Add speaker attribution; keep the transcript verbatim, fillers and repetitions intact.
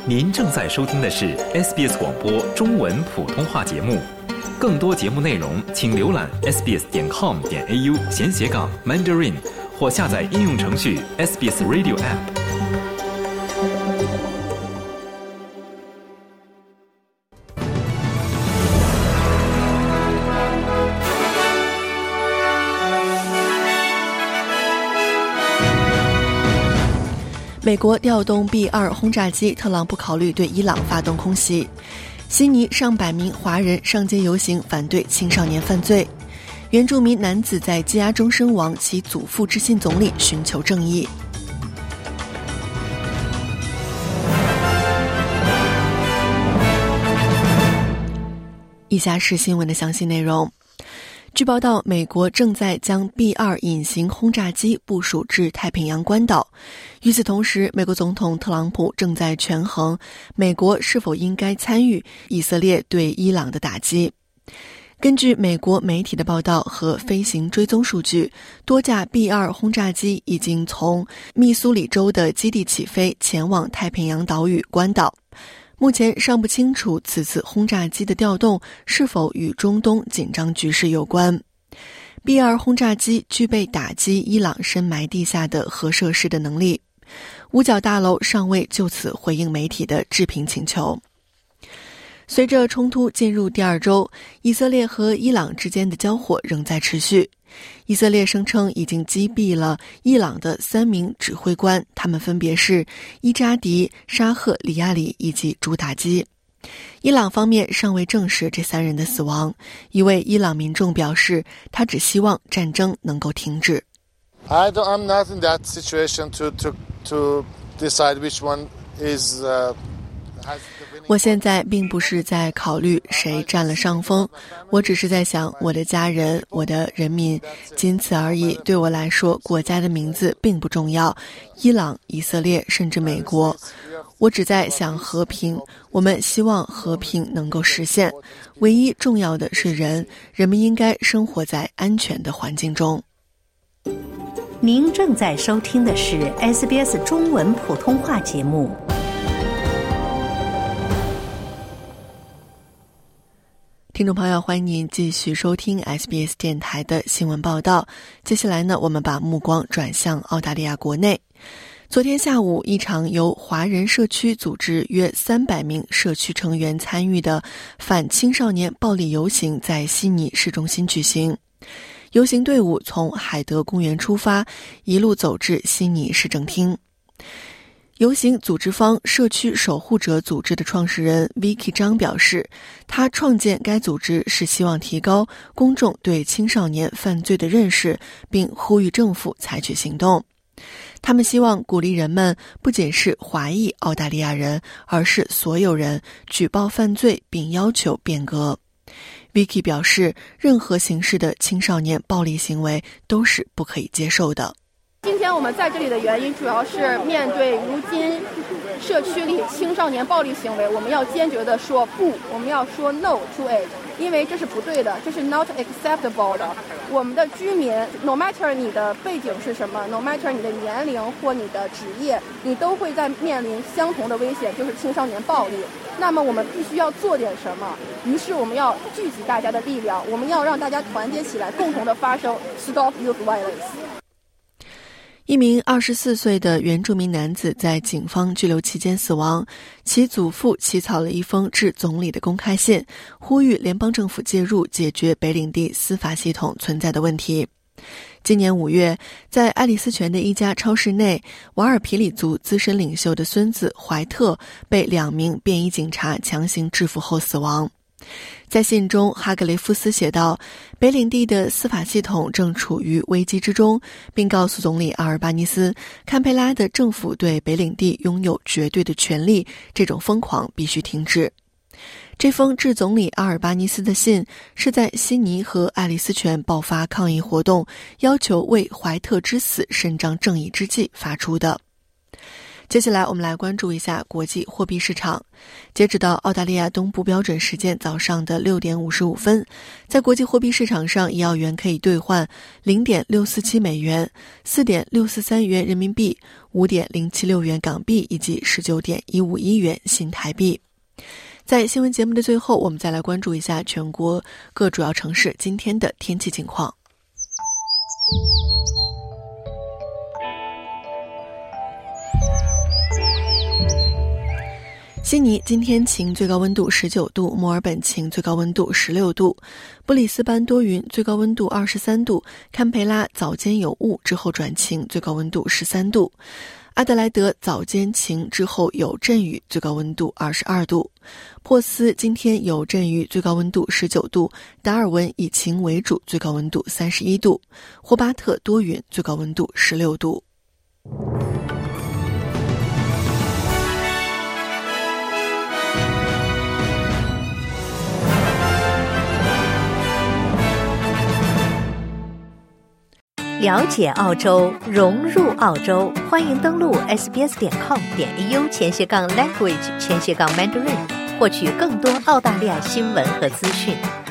Speaker 1: 您正在收听的是 S B S 广播中文普通话节目。更多节目内容请浏览 s b s 点 com 点 a u 闲斜杠 Mandarin 或下载应用程序 S B S Radio App。
Speaker 2: 美国调动 B 二 轰炸机，特朗普考虑对伊朗发动空袭。悉尼上百名华人上街游行反对青少年犯罪。原住民男子在羁押中身亡，其祖父致信总理寻求正义。以下是新闻的详细内容。据报道，美国正在将 B 二 隐形轰炸机部署至太平洋关岛。与此同时，美国总统特朗普正在权衡美国是否应该参与以色列对伊朗的打击。根据美国媒体的报道和飞行追踪数据，多架 B 二 轰炸机已经从密苏里州的基地起飞，前往太平洋岛屿关岛。目前尚不清楚此次轰炸机的调动是否与中东紧张局势有关。B 二 轰炸机具备打击伊朗深埋地下的核设施的能力。五角大楼尚未就此回应媒体的置评请求。随着冲突进入第二周，以色列和伊朗之间的交火仍在持续。以色列声称已经击毙了伊朗的三名指挥官，他们分别是伊扎迪、沙赫里亚里以及朱塔基。伊朗方面尚未证实这三人的死亡。一位伊朗民众表示，他只希望战争能够停止。
Speaker 3: I don't, I'm not in that situation to, to, to decide which one is, uh, has the
Speaker 2: 我现在并不是在考虑谁占了上风，我只是在想我的家人，我的人民，仅此而已。对我来说，国家的名字并不重要，伊朗、以色列甚至美国，我只在想和平，我们希望和平能够实现。唯一重要的是人，人们应该生活在安全的环境中。
Speaker 4: 您正在收听的是 S B S 中文普通话节目。
Speaker 2: 听众朋友，欢迎您继续收听 S B S 电台的新闻报道。接下来呢，我们把目光转向澳大利亚国内。昨天下午，一场由华人社区组织约三百名社区成员参与的反青少年暴力游行在悉尼市中心举行。游行队伍从海德公园出发，一路走至悉尼市政厅。游行组织方社区守护者组织的创始人 Vicky 张表示，他创建该组织是希望提高公众对青少年犯罪的认识，并呼吁政府采取行动。他们希望鼓励人们不仅是华裔澳大利亚人，而是所有人举报犯罪并要求变革。Vicky 表示，任何形式的青少年暴力行为都是不可以接受的。
Speaker 5: 今天我们在这里的原因主要是面对如今社区里青少年暴力行为，我们要坚决地说不，我们要说 no to it， 因为这是不对的，这是 not acceptable 的。我们的居民 no matter 你的背景是什么， no matter 你的年龄或你的职业，你都会在面临相同的危险，就是青少年暴力。那么我们必须要做点什么，于是我们要聚集大家的力量，我们要让大家团结起来，共同的发声 Stop Youth Violence。
Speaker 2: 一名二十四岁的原住民男子在警方拘留期间死亡，其祖父起草了一封致总理的公开信，呼吁联邦政府介入解决北领地司法系统存在的问题。今年五月，在爱丽丝泉的一家超市内，瓦尔皮里族资深领袖的孙子怀特被两名便衣警察强行制服后死亡。在信中，哈格雷夫斯写道，北领地的司法系统正处于危机之中，并告诉总理阿尔巴尼斯，堪培拉的政府对北领地拥有绝对的权利，这种疯狂必须停止。这封致总理阿尔巴尼斯的信是在悉尼和爱丽丝泉爆发抗议活动，要求为怀特之死伸张正义之际发出的。 接下来我们来关注一下国际货币市场。截止到澳大利亚东部标准时间早上的六点五十五分，在国际货币市场上，一澳元可以兑换 零点六四七美元、四点六四三元人民币、五点零七六元港币以及 十九点一五一元新台币。在新闻节目的最后，我们再来关注一下全国各主要城市今天的天气情况。悉尼今天晴，最高温度十九度；墨尔本晴，最高温度十六度；布里斯班多云，最高温度二十三度；堪培拉早间有雾，之后转晴，最高温度十三度；阿德莱德早间晴，之后有阵雨，最高温度二十二度；珀斯今天有阵雨，最高温度十九度；达尔文以晴为主，最高温度三十一度；霍巴特多云，最高温度十六度。
Speaker 4: 了解澳洲，融入澳洲，欢迎登录 s b s 点 com 点 a u 前斜杠 language 前斜杠 mandarin， 获取更多澳大利亚新闻和资讯。